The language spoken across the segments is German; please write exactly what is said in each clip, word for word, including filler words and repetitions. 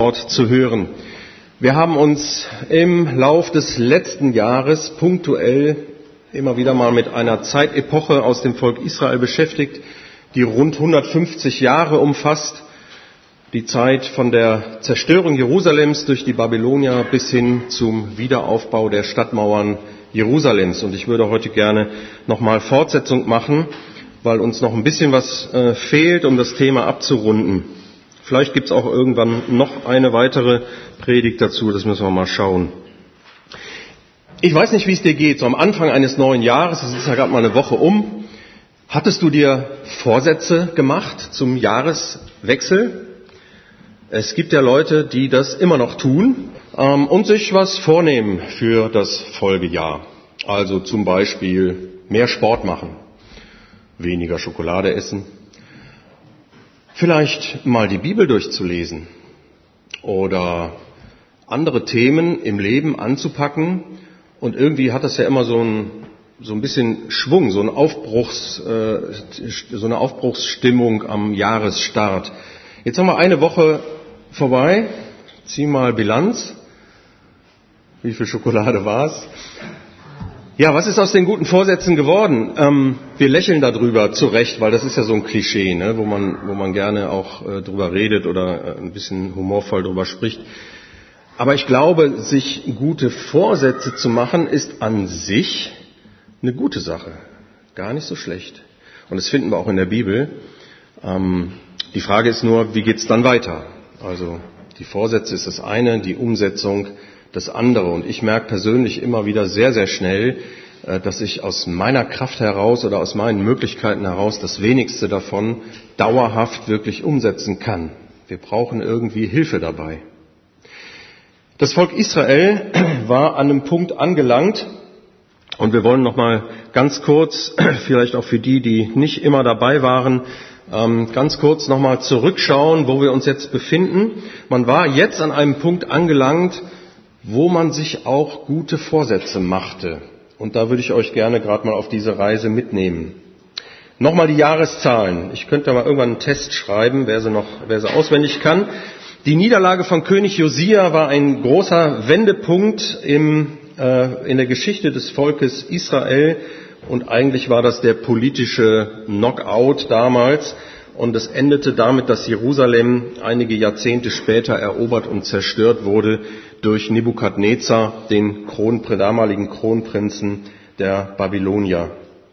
Wort zu hören. Wir haben uns im Lauf des letzten Jahres punktuell immer wieder mal mit einer Zeitepoche aus dem Volk Israel beschäftigt, die rund hundertfünfzig Jahre umfasst. Die Zeit von der Zerstörung Jerusalems durch die Babylonier bis hin zum Wiederaufbau der Stadtmauern Jerusalems. Und ich würde heute gerne nochmal Fortsetzung machen, weil uns noch ein bisschen was äh, fehlt, um das Thema abzurunden. Vielleicht gibt es auch irgendwann noch eine weitere Predigt dazu, das müssen wir mal schauen. Ich weiß nicht, wie es dir geht, so am Anfang eines neuen Jahres, es ist ja gerade mal eine Woche um, hattest du dir Vorsätze gemacht zum Jahreswechsel? Es gibt ja Leute, die das immer noch tun ähm, und sich was vornehmen für das Folgejahr. Also zum Beispiel mehr Sport machen, weniger Schokolade essen, vielleicht mal die Bibel durchzulesen oder andere Themen im Leben anzupacken. Und irgendwie hat das ja immer so ein, so ein bisschen Schwung, so, ein Aufbruchs, äh, so eine Aufbruchsstimmung am Jahresstart. Jetzt haben wir eine Woche vorbei. Zieh mal Bilanz. Wie viel Schokolade war's? Ja, was ist aus den guten Vorsätzen geworden? Ähm, wir lächeln darüber zurecht, weil das ist ja so ein Klischee, ne, wo man, wo man gerne auch äh, drüber redet oder äh, ein bisschen humorvoll drüber spricht. Aber ich glaube, sich gute Vorsätze zu machen, ist an sich eine gute Sache. Gar nicht so schlecht. Und das finden wir auch in der Bibel. Ähm, die Frage ist nur, wie geht's dann weiter? Also die Vorsätze ist das eine, die Umsetzung das andere. Und ich merke persönlich immer wieder sehr, sehr schnell, dass ich aus meiner Kraft heraus oder aus meinen Möglichkeiten heraus das wenigste davon dauerhaft wirklich umsetzen kann. Wir brauchen irgendwie Hilfe dabei. Das Volk Israel war an einem Punkt angelangt und wir wollen noch mal ganz kurz, vielleicht auch für die, die nicht immer dabei waren, ganz kurz noch mal zurückschauen, wo wir uns jetzt befinden. Man war jetzt an einem Punkt angelangt, wo man sich auch gute Vorsätze machte. Und da würde ich euch gerne gerade mal auf diese Reise mitnehmen. Nochmal die Jahreszahlen. Ich könnte mal irgendwann einen Test schreiben, wer sie noch, wer sie auswendig kann. Die Niederlage von König Josia war ein großer Wendepunkt im, äh, in der Geschichte des Volkes Israel. Und eigentlich war das der politische Knockout damals. Und es endete damit, dass Jerusalem einige Jahrzehnte später erobert und zerstört wurde durch Nebukadnezar, den Kron, damaligen Kronprinzen der Babylonier.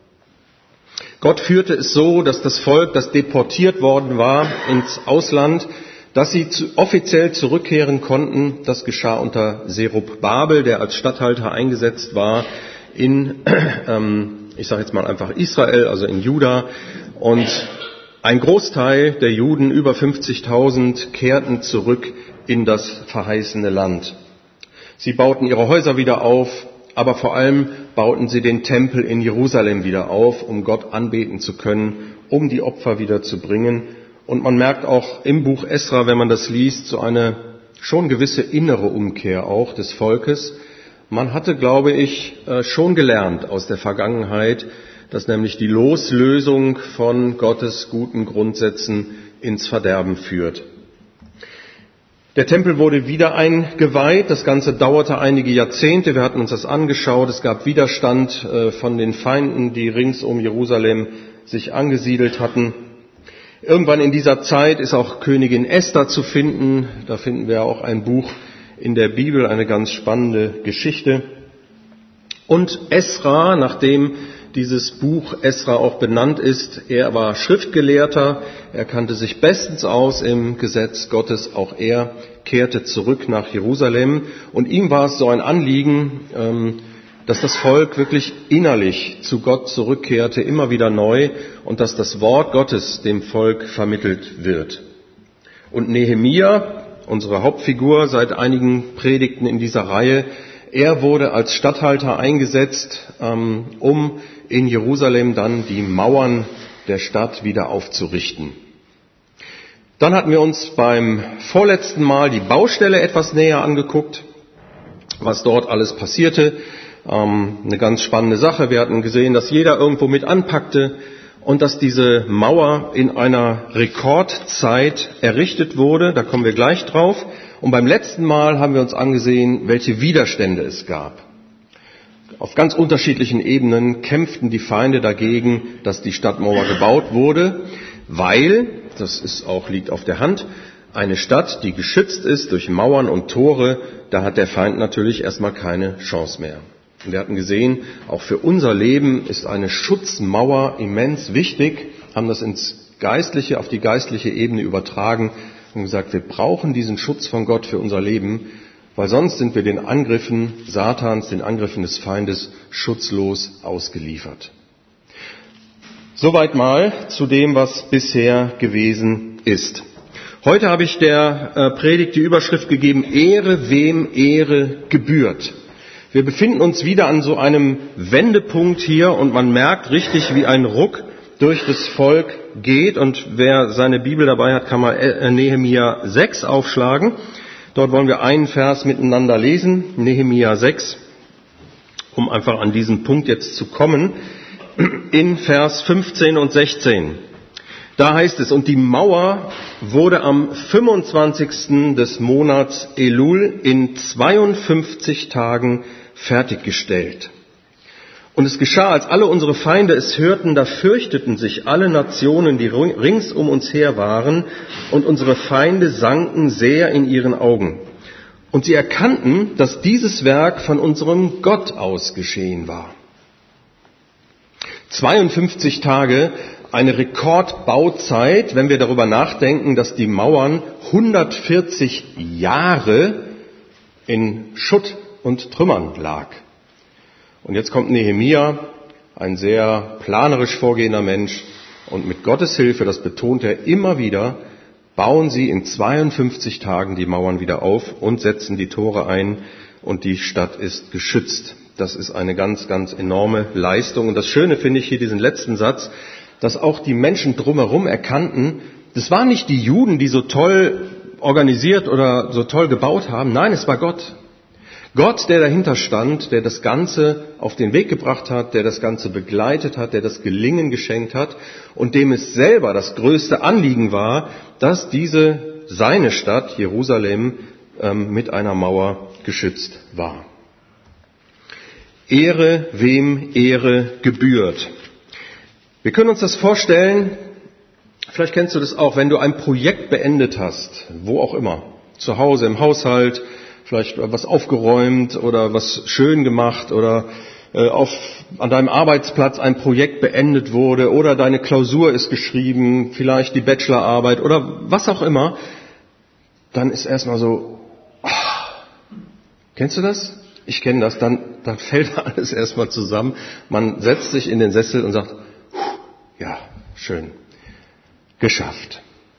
Gott führte es so, dass das Volk, das deportiert worden war ins Ausland, dass sie zu, offiziell zurückkehren konnten. Das geschah unter Zerubabel, der als Statthalter eingesetzt war in, ähm, ich sage jetzt mal einfach Israel, also in Juda. Und ein Großteil der Juden, über fünfzigtausend, kehrten zurück in das verheißene Land. Sie bauten ihre Häuser wieder auf, aber vor allem bauten sie den Tempel in Jerusalem wieder auf, um Gott anbeten zu können, um die Opfer wieder zu bringen. Und man merkt auch im Buch Esra, wenn man das liest, so eine schon gewisse innere Umkehr auch des Volkes. Man hatte, glaube ich, schon gelernt aus der Vergangenheit, dass nämlich die Loslösung von Gottes guten Grundsätzen ins Verderben führt. Der Tempel wurde wieder eingeweiht. Das Ganze dauerte einige Jahrzehnte. Wir hatten uns das angeschaut. Es gab Widerstand von den Feinden, die rings um Jerusalem sich angesiedelt hatten. Irgendwann in dieser Zeit ist auch Königin Esther zu finden. Da finden wir auch ein Buch in der Bibel, eine ganz spannende Geschichte. Und Esra, nachdem dieses Buch Esra auch benannt ist, er war Schriftgelehrter, er kannte sich bestens aus im Gesetz Gottes, auch er kehrte zurück nach Jerusalem. Und ihm war es so ein Anliegen, dass das Volk wirklich innerlich zu Gott zurückkehrte, immer wieder neu, und dass das Wort Gottes dem Volk vermittelt wird. Und Nehemia, unsere Hauptfigur seit einigen Predigten in dieser Reihe, er wurde als Statthalter eingesetzt, um in Jerusalem dann die Mauern der Stadt wieder aufzurichten. Dann hatten wir uns beim vorletzten Mal die Baustelle etwas näher angeguckt, was dort alles passierte. Ähm, eine ganz spannende Sache. Wir hatten gesehen, dass jeder irgendwo mit anpackte und dass diese Mauer in einer Rekordzeit errichtet wurde. Da kommen wir gleich drauf. Und beim letzten Mal haben wir uns angesehen, welche Widerstände es gab. Auf ganz unterschiedlichen Ebenen kämpften die Feinde dagegen, dass die Stadtmauer gebaut wurde, weil, das ist auch, liegt auf der Hand, eine Stadt, die geschützt ist durch Mauern und Tore, da hat der Feind natürlich erstmal keine Chance mehr. Und wir hatten gesehen, auch für unser Leben ist eine Schutzmauer immens wichtig, haben das ins Geistliche, auf die geistliche Ebene übertragen und gesagt, wir brauchen diesen Schutz von Gott für unser Leben, weil sonst sind wir den Angriffen Satans, den Angriffen des Feindes schutzlos ausgeliefert. Soweit mal zu dem, was bisher gewesen ist. Heute habe ich der äh, Predigt die Überschrift gegeben, Ehre, wem Ehre gebührt. Wir befinden uns wieder an so einem Wendepunkt hier und man merkt richtig, wie ein Ruck durch das Volk geht. Und wer seine Bibel dabei hat, kann mal Nehemia sechs aufschlagen. Dort wollen wir einen Vers miteinander lesen, Nehemia sechs, um einfach an diesen Punkt jetzt zu kommen, in Vers fünfzehn und sechzehn. Da heißt es, und die Mauer wurde am fünfundzwanzigsten des Monats Elul in zweiundfünfzig Tagen fertiggestellt. Und es geschah, als alle unsere Feinde es hörten, da fürchteten sich alle Nationen, die rings um uns her waren, und unsere Feinde sanken sehr in ihren Augen. Und sie erkannten, dass dieses Werk von unserem Gott aus geschehen war. zweiundfünfzig Tage, eine Rekordbauzeit, wenn wir darüber nachdenken, dass die Mauern hundertvierzig Jahre in Schutt und Trümmern lag. Und jetzt kommt Nehemia, ein sehr planerisch vorgehender Mensch, und mit Gottes Hilfe, das betont er immer wieder, bauen sie in zweiundfünfzig Tagen die Mauern wieder auf und setzen die Tore ein und die Stadt ist geschützt. Das ist eine ganz, ganz enorme Leistung. Und das Schöne finde ich hier diesen letzten Satz, dass auch die Menschen drumherum erkannten, das waren nicht die Juden, die so toll organisiert oder so toll gebaut haben. Nein, es war Gott. Gott, der dahinter stand, der das Ganze auf den Weg gebracht hat, der das Ganze begleitet hat, der das Gelingen geschenkt hat und dem es selber das größte Anliegen war, dass diese, seine Stadt, Jerusalem, ähm, mit einer Mauer geschützt war. Ehre, wem Ehre gebührt. Wir können uns das vorstellen, vielleicht kennst du das auch, wenn du ein Projekt beendet hast, wo auch immer, zu Hause, im Haushalt, vielleicht was aufgeräumt oder was schön gemacht oder äh, auf, an deinem Arbeitsplatz ein Projekt beendet wurde oder deine Klausur ist geschrieben, vielleicht die Bachelorarbeit oder was auch immer, dann ist erstmal so, oh, kennst du das? Ich kenne das, dann, dann fällt alles erstmal zusammen. Man setzt sich in den Sessel und sagt, ja, schön, geschafft.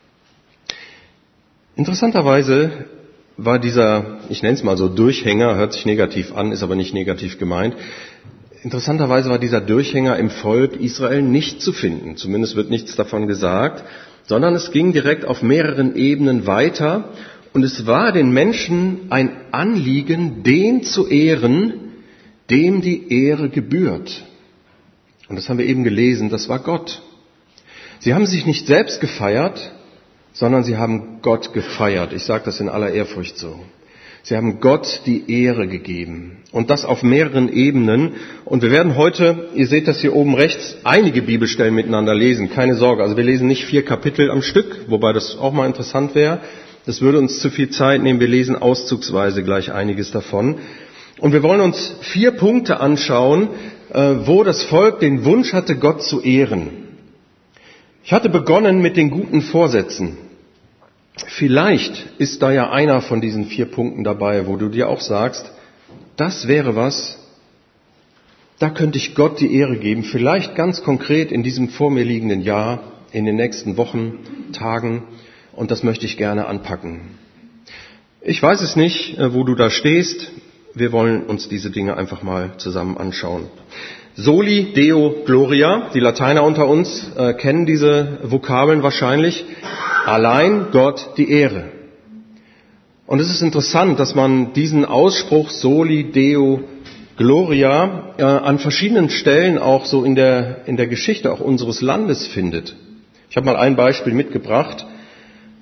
Interessanterweise war dieser, ich nenne es mal so Durchhänger, hört sich negativ an, ist aber nicht negativ gemeint. Interessanterweise war dieser Durchhänger im Volk Israel nicht zu finden. Zumindest wird nichts davon gesagt, sondern es ging direkt auf mehreren Ebenen weiter. Und es war den Menschen ein Anliegen, den zu ehren, dem die Ehre gebührt. Und das haben wir eben gelesen, das war Gott. Sie haben sich nicht selbst gefeiert, sondern sie haben Gott gefeiert. Ich sage das in aller Ehrfurcht so. Sie haben Gott die Ehre gegeben. Und das auf mehreren Ebenen. Und wir werden heute, ihr seht das hier oben rechts, einige Bibelstellen miteinander lesen. Keine Sorge, also wir lesen nicht vier Kapitel am Stück, wobei das auch mal interessant wäre. Das würde uns zu viel Zeit nehmen. Wir lesen auszugsweise gleich einiges davon. Und wir wollen uns vier Punkte anschauen, wo das Volk den Wunsch hatte, Gott zu ehren. Ich hatte begonnen mit den guten Vorsätzen. Vielleicht ist da ja einer von diesen vier Punkten dabei, wo du dir auch sagst, das wäre was, da könnte ich Gott die Ehre geben, vielleicht ganz konkret in diesem vor mir liegenden Jahr, in den nächsten Wochen, Tagen, und das möchte ich gerne anpacken. Ich weiß es nicht, wo du da stehst, wir wollen uns diese Dinge einfach mal zusammen anschauen. Soli Deo Gloria, die Lateiner unter uns äh, kennen diese Vokabeln wahrscheinlich. Allein Gott die Ehre. Und es ist interessant, dass man diesen Ausspruch Soli Deo Gloria äh, an verschiedenen Stellen auch so in der, in der Geschichte auch unseres Landes findet. Ich habe mal ein Beispiel mitgebracht.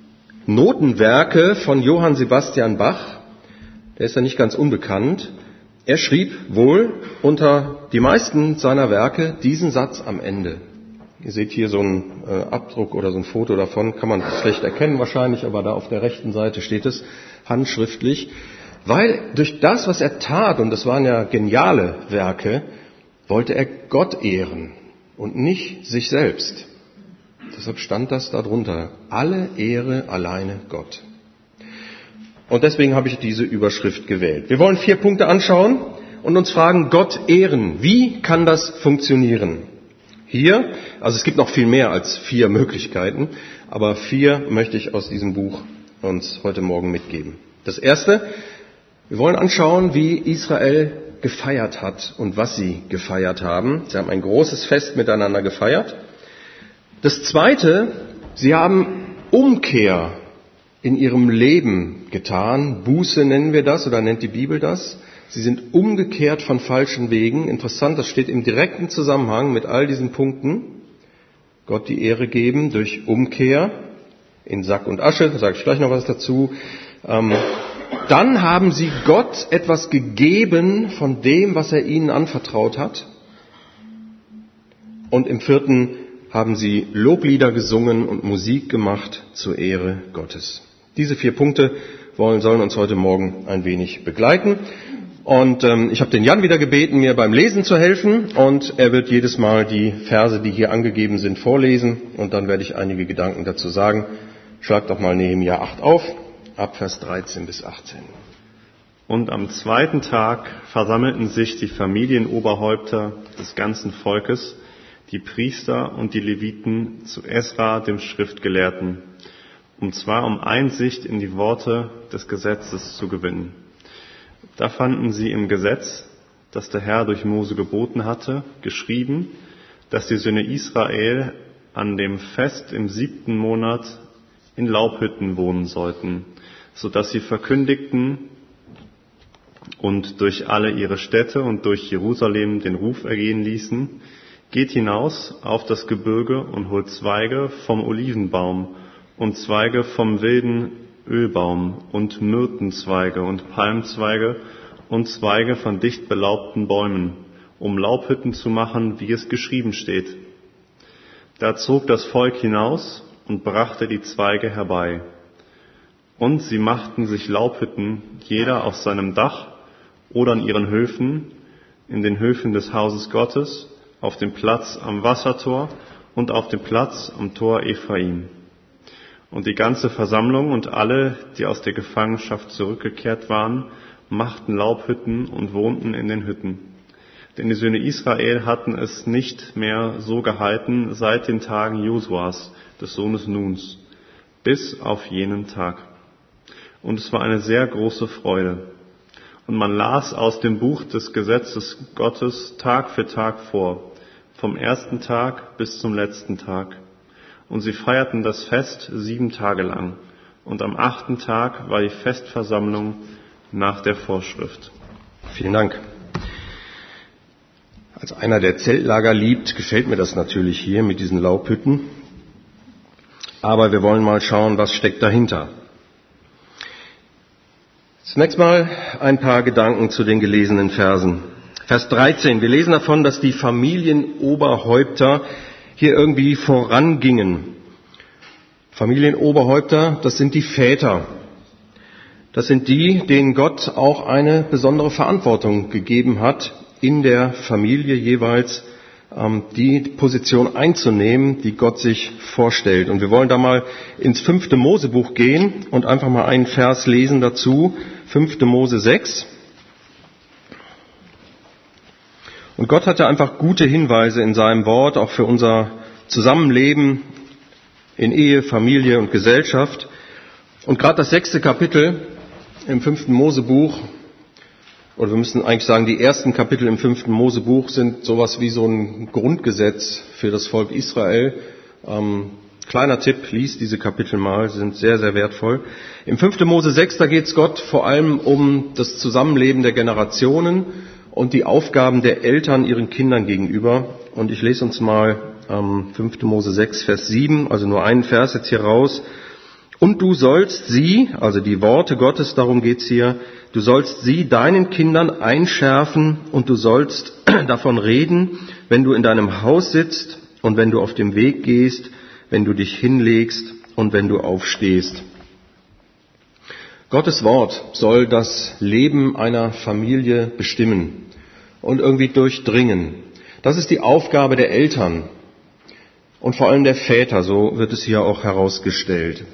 Notenwerke von Johann Sebastian Bach. Der ist ja nicht ganz unbekannt. Er schrieb wohl unter die meisten seiner Werke diesen Satz am Ende. Ihr seht hier so einen äh, Abdruck oder so ein Foto davon, kann man schlecht erkennen wahrscheinlich, aber da auf der rechten Seite steht es handschriftlich. Weil durch das, was er tat, und das waren ja geniale Werke, wollte er Gott ehren und nicht sich selbst. Deshalb stand das darunter. Alle Ehre alleine Gott. Und deswegen habe ich diese Überschrift gewählt. Wir wollen vier Punkte anschauen und uns fragen, Gott ehren. Wie kann das funktionieren? Hier, also es gibt noch viel mehr als vier Möglichkeiten, aber vier möchte ich aus diesem Buch uns heute Morgen mitgeben. Das erste, wir wollen anschauen, wie Israel gefeiert hat und was sie gefeiert haben. Sie haben ein großes Fest miteinander gefeiert. Das zweite, sie haben Umkehr in ihrem Leben getan. Buße nennen wir das oder nennt die Bibel das. Sie sind umgekehrt von falschen Wegen. Interessant, das steht im direkten Zusammenhang mit all diesen Punkten. Gott die Ehre geben durch Umkehr in Sack und Asche, da sage ich gleich noch was dazu. Ähm, dann haben sie Gott etwas gegeben von dem, was er ihnen anvertraut hat. Und im vierten haben sie Loblieder gesungen und Musik gemacht zur Ehre Gottes. Diese vier Punkte wollen, sollen uns heute Morgen ein wenig begleiten. Und ähm, ich habe den Jan wieder gebeten, mir beim Lesen zu helfen. Und er wird jedes Mal die Verse, die hier angegeben sind, vorlesen. Und dann werde ich einige Gedanken dazu sagen. Schlag doch mal Nehemia acht auf, ab Vers dreizehn bis achtzehn. Und am zweiten Tag versammelten sich die Familienoberhäupter des ganzen Volkes, die Priester und die Leviten zu Esra, dem Schriftgelehrten, und zwar um Einsicht in die Worte des Gesetzes zu gewinnen. Da fanden sie im Gesetz, das der Herr durch Mose geboten hatte, geschrieben, dass die Söhne Israel an dem Fest im siebten Monat in Laubhütten wohnen sollten, so dass sie verkündigten und durch alle ihre Städte und durch Jerusalem den Ruf ergehen ließen: Geht hinaus auf das Gebirge und holt Zweige vom Olivenbaum und Zweige vom wilden Ölbaum und Myrtenzweige und Palmzweige und Zweige von dicht belaubten Bäumen, um Laubhütten zu machen, wie es geschrieben steht. Da zog das Volk hinaus und brachte die Zweige herbei. Und sie machten sich Laubhütten, jeder auf seinem Dach oder an ihren Höfen, in den Höfen des Hauses Gottes, auf dem Platz am Wassertor und auf dem Platz am Tor Ephraim. Und die ganze Versammlung und alle, die aus der Gefangenschaft zurückgekehrt waren, machten Laubhütten und wohnten in den Hütten. Denn die Söhne Israel hatten es nicht mehr so gehalten seit den Tagen Josuas, des Sohnes Nuns, bis auf jenen Tag. Und es war eine sehr große Freude. Und man las aus dem Buch des Gesetzes Gottes Tag für Tag vor, vom ersten Tag bis zum letzten Tag. Und sie feierten das Fest sieben Tage lang. Und am achten Tag war die Festversammlung nach der Vorschrift. Vielen Dank. Als einer, der Zeltlager liebt, gefällt mir das natürlich hier mit diesen Laubhütten. Aber wir wollen mal schauen, was steckt dahinter. Zunächst mal ein paar Gedanken zu den gelesenen Versen. Vers dreizehn. Wir lesen davon, dass die Familienoberhäupter hier irgendwie vorangingen. Familienoberhäupter, das sind die Väter. Das sind die, denen Gott auch eine besondere Verantwortung gegeben hat, in der Familie jeweils ähm, die Position einzunehmen, die Gott sich vorstellt. Und wir wollen da mal ins fünfte Mosebuch gehen und einfach mal einen Vers lesen dazu. fünfte Mose sechs. Und Gott hatte einfach gute Hinweise in seinem Wort, auch für unser Zusammenleben in Ehe, Familie und Gesellschaft. Und gerade das sechste Kapitel im fünften Mosebuch, oder wir müssen eigentlich sagen, die ersten Kapitel im fünften Mosebuch sind sowas wie so ein Grundgesetz für das Volk Israel. Ähm, kleiner Tipp, lies diese Kapitel mal, sind sehr, sehr wertvoll. Im fünften Mose sechs, da geht es Gott vor allem um das Zusammenleben der Generationen und die Aufgaben der Eltern ihren Kindern gegenüber. Und ich lese uns mal ähm, fünfte Mose sechs, Vers sieben, also nur einen Vers jetzt hier raus. Und du sollst sie, also die Worte Gottes, darum geht's hier, du sollst sie deinen Kindern einschärfen und du sollst davon reden, wenn du in deinem Haus sitzt und wenn du auf dem Weg gehst, wenn du dich hinlegst und wenn du aufstehst. Gottes Wort soll das Leben einer Familie bestimmen und irgendwie durchdringen. Das ist die Aufgabe der Eltern und vor allem der Väter, so wird es hier auch herausgestellt.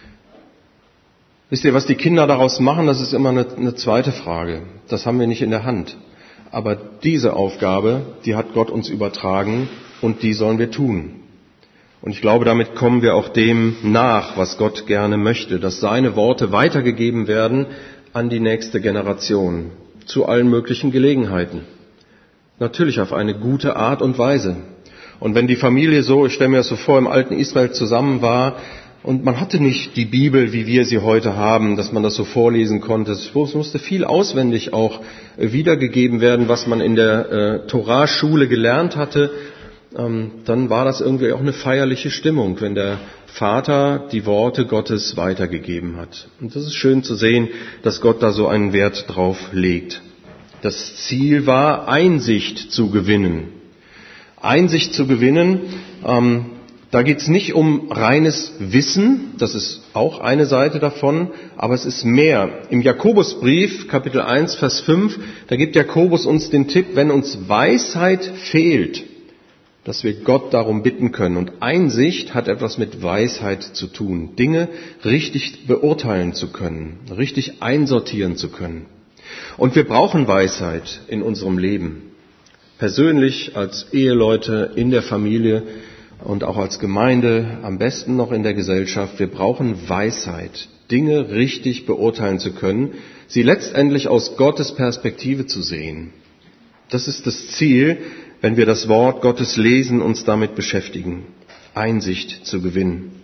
Wisst ihr, was die Kinder daraus machen, das ist immer eine, eine zweite Frage. Das haben wir nicht in der Hand. Aber diese Aufgabe, die hat Gott uns übertragen und die sollen wir tun. Und ich glaube, damit kommen wir auch dem nach, was Gott gerne möchte, dass seine Worte weitergegeben werden an die nächste Generation, zu allen möglichen Gelegenheiten. Natürlich auf eine gute Art und Weise. Und wenn die Familie so, ich stelle mir das so vor, im alten Israel zusammen war, und man hatte nicht die Bibel, wie wir sie heute haben, dass man das so vorlesen konnte. Es musste viel auswendig auch wiedergegeben werden, was man in der äh, Torah-Schule gelernt hatte. Ähm, dann war das irgendwie auch eine feierliche Stimmung, wenn der Vater die Worte Gottes weitergegeben hat. Und das ist schön zu sehen, dass Gott da so einen Wert drauf legt. Das Ziel war, Einsicht zu gewinnen. Einsicht zu gewinnen, ähm, Da geht es nicht um reines Wissen, das ist auch eine Seite davon, aber es ist mehr. Im Jakobusbrief, Kapitel eins, Vers fünf, da gibt Jakobus uns den Tipp, wenn uns Weisheit fehlt, dass wir Gott darum bitten können. Und Einsicht hat etwas mit Weisheit zu tun, Dinge richtig beurteilen zu können, richtig einsortieren zu können. Und wir brauchen Weisheit in unserem Leben, persönlich, als Eheleute, in der Familie, und auch als Gemeinde, am besten noch in der Gesellschaft. Wir brauchen Weisheit, Dinge richtig beurteilen zu können, sie letztendlich aus Gottes Perspektive zu sehen. Das ist das Ziel, wenn wir das Wort Gottes lesen, uns damit beschäftigen, Einsicht zu gewinnen.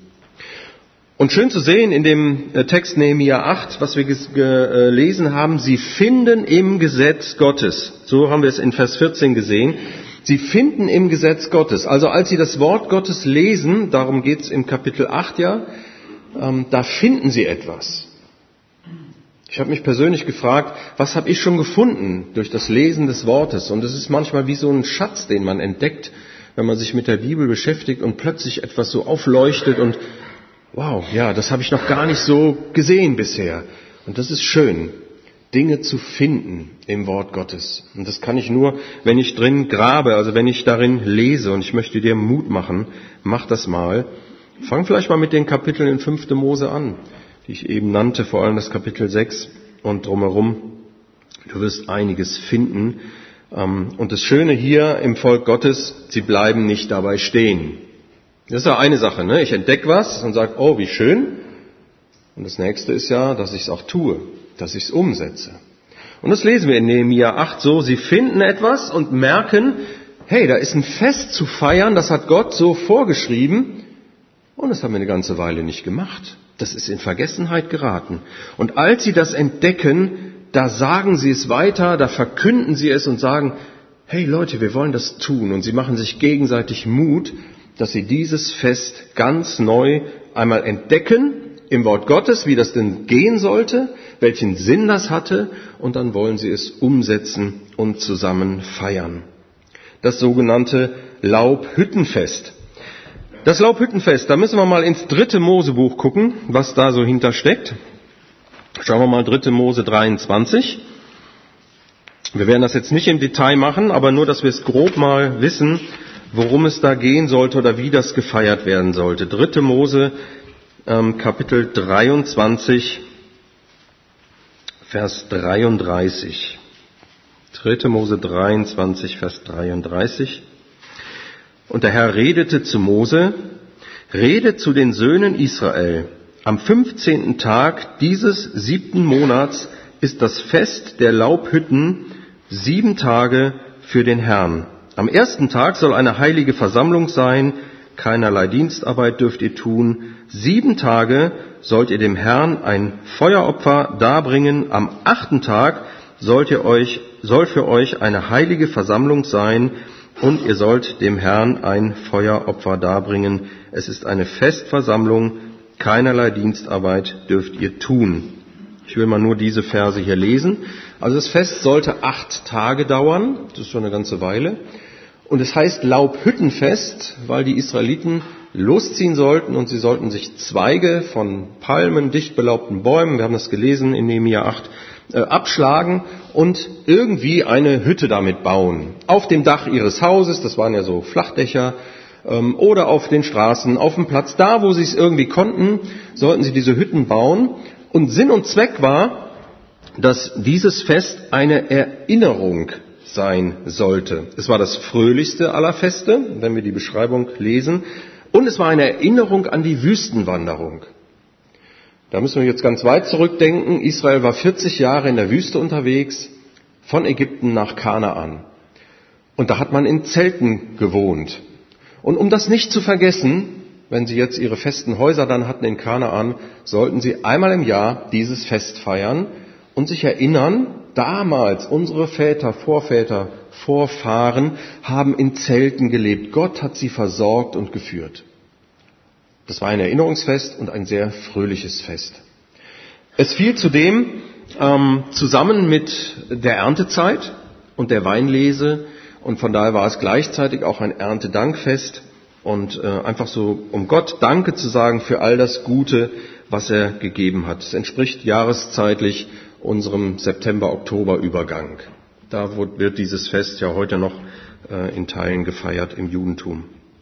Und schön zu sehen in dem Text Nehemia acht, was wir gelesen haben, sie finden im Gesetz Gottes. So haben wir es in Vers vierzehn gesehen. Sie finden im Gesetz Gottes, also als Sie das Wort Gottes lesen, darum geht es im Kapitel acht ja, ähm, da finden Sie etwas. Ich habe mich persönlich gefragt, was habe ich schon gefunden durch das Lesen des Wortes? Und es ist manchmal wie so ein Schatz, den man entdeckt, wenn man sich mit der Bibel beschäftigt und plötzlich etwas so aufleuchtet und wow, ja, das habe ich noch gar nicht so gesehen bisher. Und das ist schön, Dinge zu finden im Wort Gottes. Und das kann ich nur, wenn ich drin grabe, also wenn ich darin lese. Und ich möchte dir Mut machen, mach das mal. Fang vielleicht mal mit den Kapiteln in fünfte Mose an, die ich eben nannte, vor allem das Kapitel sechs und drumherum. Du wirst einiges finden. Und das Schöne hier im Volk Gottes, sie bleiben nicht dabei stehen. Das ist ja eine Sache, ne? Ich entdecke was und sage, oh, wie schön. Und das nächste ist ja, dass ich es auch tue, dass ich es umsetze. Und das lesen wir in Nehemia acht so, sie finden etwas und merken, hey, da ist ein Fest zu feiern, das hat Gott so vorgeschrieben und das haben wir eine ganze Weile nicht gemacht. Das ist in Vergessenheit geraten. Und als sie das entdecken, da sagen sie es weiter, da verkünden sie es und sagen, hey Leute, wir wollen das tun. Und sie machen sich gegenseitig Mut, dass sie dieses Fest ganz neu einmal entdecken, im Wort Gottes, wie das denn gehen sollte, welchen Sinn das hatte, und dann wollen sie es umsetzen und zusammen feiern. Das sogenannte Laubhüttenfest. Das Laubhüttenfest, da müssen wir mal ins dritte Mosebuch gucken, was da so hintersteckt. Schauen wir mal dritte Mose dreiundzwanzig. Wir werden das jetzt nicht im Detail machen, aber nur, dass wir es grob mal wissen, worum es da gehen sollte oder wie das gefeiert werden sollte. dritte Mose Kapitel dreiundzwanzig, Vers dreiunddreißig. dritte Mose dreiundzwanzig, Vers dreiunddreißig. Und der Herr redete zu Mose, rede zu den Söhnen Israel. Am fünfzehnten Tag dieses siebten Monats ist das Fest der Laubhütten, sieben Tage für den Herrn. Am ersten Tag soll eine heilige Versammlung sein, keinerlei Dienstarbeit dürft ihr tun. Sieben Tage sollt ihr dem Herrn ein Feueropfer darbringen. Am achten Tag sollt ihr euch, soll für euch eine heilige Versammlung sein und ihr sollt dem Herrn ein Feueropfer darbringen. Es ist eine Festversammlung Keinerlei Dienstarbeit dürft ihr tun. Ich will mal nur diese Verse hier lesen. Also das Fest sollte acht Tage dauern, das ist schon eine ganze Weile. Und es heißt Laubhüttenfest, weil die Israeliten losziehen sollten und sie sollten sich Zweige von Palmen, dicht belaubten Bäumen, wir haben das gelesen in Nehemia acht, äh, abschlagen und irgendwie eine Hütte damit bauen. Auf dem Dach ihres Hauses, das waren ja so Flachdächer, ähm, oder auf den Straßen, auf dem Platz, da wo sie es irgendwie konnten, sollten sie diese Hütten bauen. Und Sinn und Zweck war, dass dieses Fest eine Erinnerung sein sollte. Es war das fröhlichste aller Feste, wenn wir die Beschreibung lesen. Und es war eine Erinnerung an die Wüstenwanderung. Da müssen wir jetzt ganz weit zurückdenken. Israel war vierzig Jahre in der Wüste unterwegs, von Ägypten nach Kanaan. Und da hat man in Zelten gewohnt. Und um das nicht zu vergessen, wenn sie jetzt ihre festen Häuser dann hatten in Kanaan, sollten sie einmal im Jahr dieses Fest feiern und sich erinnern, damals unsere Väter, Vorväter, Vorfahren haben in Zelten gelebt. Gott hat sie versorgt und geführt. Das war ein Erinnerungsfest und ein sehr fröhliches Fest. Es fiel zudem ähm, zusammen mit der Erntezeit und der Weinlese und von daher war es gleichzeitig auch ein Erntedankfest und äh, einfach so, um Gott Danke zu sagen für all das Gute, was er gegeben hat. Es entspricht jahreszeitlich unserem September-Oktober-Übergang. Da wird dieses Fest ja heute noch äh, in Teilen gefeiert im Judentum.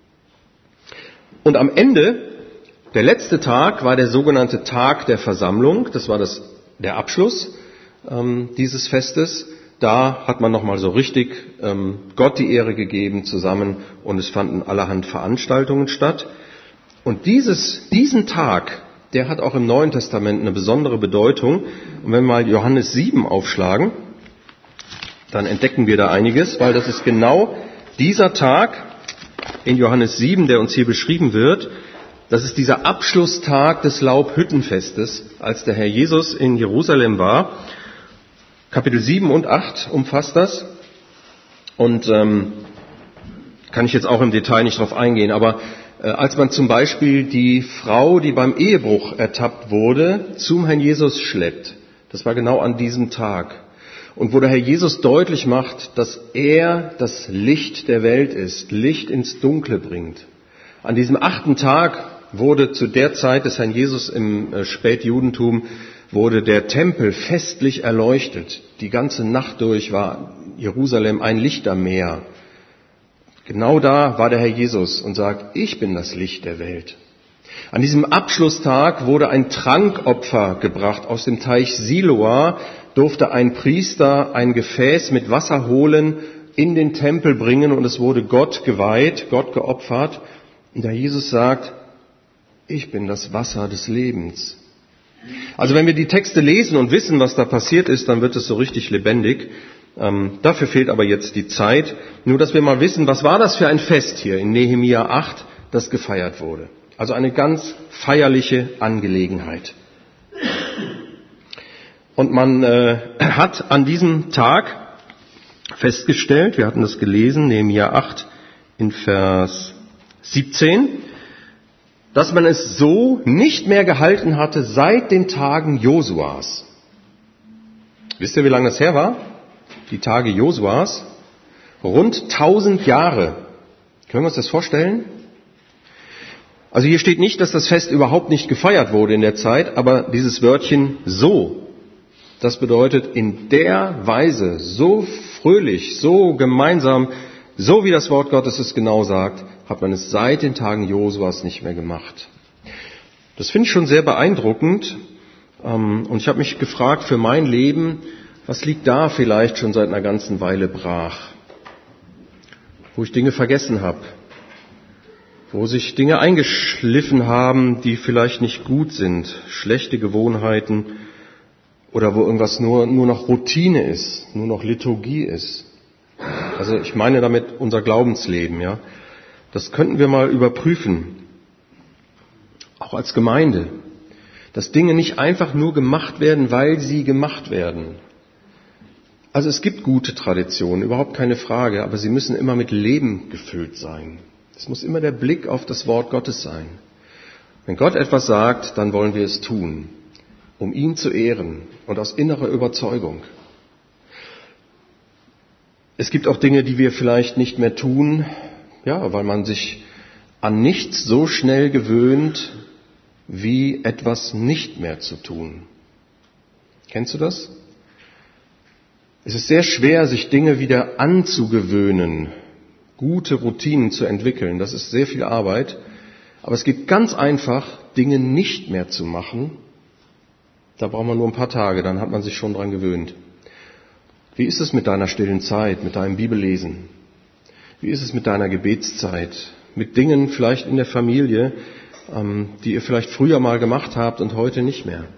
Und am Ende, der letzte Tag, war der sogenannte Tag der Versammlung. Das war das, der Abschluss ähm, dieses Festes. Da hat man nochmal so richtig ähm, Gott die Ehre gegeben zusammen und es fanden allerhand Veranstaltungen statt. Und dieses, diesen Tag, der hat auch im Neuen Testament eine besondere Bedeutung. Und wenn wir mal Johannes sieben aufschlagen, dann entdecken wir da einiges, weil das ist genau dieser Tag in Johannes sieben, der uns hier beschrieben wird. Das ist dieser Abschlusstag des Laubhüttenfestes, als der Herr Jesus in Jerusalem war. Kapitel sieben und acht umfasst das. Und ähm, kann ich jetzt auch im Detail nicht drauf eingehen, aber äh, als man zum Beispiel die Frau, die beim Ehebruch ertappt wurde, zum Herrn Jesus schleppt, das war genau an diesem Tag. Und wo der Herr Jesus deutlich macht, dass er das Licht der Welt ist, Licht ins Dunkle bringt. An diesem achten Tag wurde zu der Zeit des Herrn Jesus im äh, Spätjudentum wurde der Tempel festlich erleuchtet. Die ganze Nacht durch war Jerusalem ein Lichtermeer. Genau da war der Herr Jesus und sagt, ich bin das Licht der Welt. An diesem Abschlusstag wurde ein Trankopfer gebracht. Aus dem Teich Siloa durfte ein Priester ein Gefäß mit Wasser holen, in den Tempel bringen und es wurde Gott geweiht, Gott geopfert. Und der Jesus sagt, ich bin das Wasser des Lebens. Also wenn wir die Texte lesen und wissen, was da passiert ist, dann wird es so richtig lebendig. Ähm, dafür fehlt aber jetzt die Zeit. Nur, dass wir mal wissen, was war das für ein Fest hier in Nehemia acht, das gefeiert wurde. Also eine ganz feierliche Angelegenheit. Und man äh, hat an diesem Tag festgestellt, wir hatten das gelesen, Nehemia acht in Vers siebzehn, dass man es so nicht mehr gehalten hatte seit den Tagen Josuas. Wisst ihr, wie lange das her war? Die Tage Josuas? Rund tausend Jahre. Können wir uns das vorstellen? Also hier steht nicht, dass das Fest überhaupt nicht gefeiert wurde in der Zeit, aber dieses Wörtchen so, das bedeutet in der Weise, so fröhlich, so gemeinsam, so wie das Wort Gottes es genau sagt, hat man es seit den Tagen Josuas nicht mehr gemacht. Das finde ich schon sehr beeindruckend. Und ich habe mich gefragt für mein Leben, was liegt da vielleicht schon seit einer ganzen Weile brach? Wo ich Dinge vergessen habe, wo sich Dinge eingeschliffen haben, die vielleicht nicht gut sind, schlechte Gewohnheiten oder wo irgendwas nur, nur noch Routine ist, nur noch Liturgie ist. Also ich meine damit unser Glaubensleben, ja. Das könnten wir mal überprüfen, auch als Gemeinde, dass Dinge nicht einfach nur gemacht werden, weil sie gemacht werden. Also es gibt gute Traditionen, überhaupt keine Frage, aber sie müssen immer mit Leben gefüllt sein. Es muss immer der Blick auf das Wort Gottes sein. Wenn Gott etwas sagt, dann wollen wir es tun, um ihn zu ehren und aus innerer Überzeugung. Es gibt auch Dinge, die wir vielleicht nicht mehr tun, ja, weil man sich an nichts so schnell gewöhnt, wie etwas nicht mehr zu tun. Kennst du das? Es ist sehr schwer, sich Dinge wieder anzugewöhnen, gute Routinen zu entwickeln. Das ist sehr viel Arbeit. Aber es geht ganz einfach, Dinge nicht mehr zu machen. Da braucht man nur ein paar Tage, dann hat man sich schon dran gewöhnt. Wie ist es mit deiner stillen Zeit, mit deinem Bibellesen? Wie ist es mit deiner Gebetszeit? Mit Dingen vielleicht in der Familie, die ihr vielleicht früher mal gemacht habt und heute nicht mehr?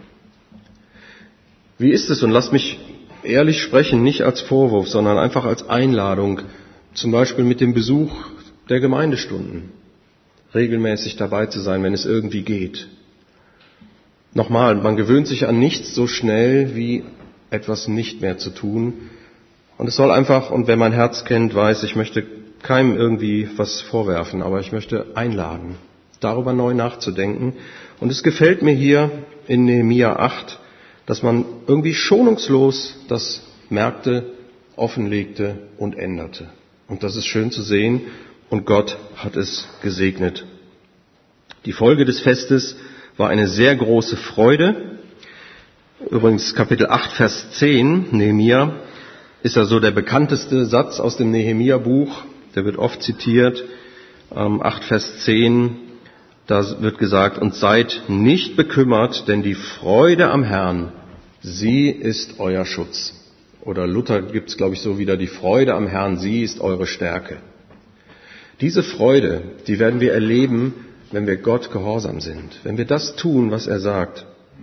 Wie ist es? Und lasst mich ehrlich sprechen, nicht als Vorwurf, sondern einfach als Einladung, zum Beispiel mit dem Besuch der Gemeindestunden, regelmäßig dabei zu sein, wenn es irgendwie geht. Nochmal, man gewöhnt sich an nichts so schnell wie etwas nicht mehr zu tun. Und es soll einfach, und wer mein Herz kennt, weiß, ich möchte keinem irgendwie was vorwerfen, aber ich möchte einladen, darüber neu nachzudenken. Und es gefällt mir hier in Nehemia acht, dass man irgendwie schonungslos das merkte, offenlegte und änderte. Und das ist schön zu sehen und Gott hat es gesegnet. Die Folge des Festes war eine sehr große Freude. Übrigens Kapitel acht, Vers zehn, Nehemia, ist ja so der bekannteste Satz aus dem Nehemia-Buch. Der wird oft zitiert. acht, Vers zehn, da wird gesagt, und seid nicht bekümmert, denn die Freude am Herrn, sie ist euer Schutz. Oder Luther gibt es, glaube ich, so wieder, die Freude am Herrn, sie ist eure Stärke. Diese Freude, die werden wir erleben, wenn wir Gott gehorsam sind, wenn wir das tun, was er sagt.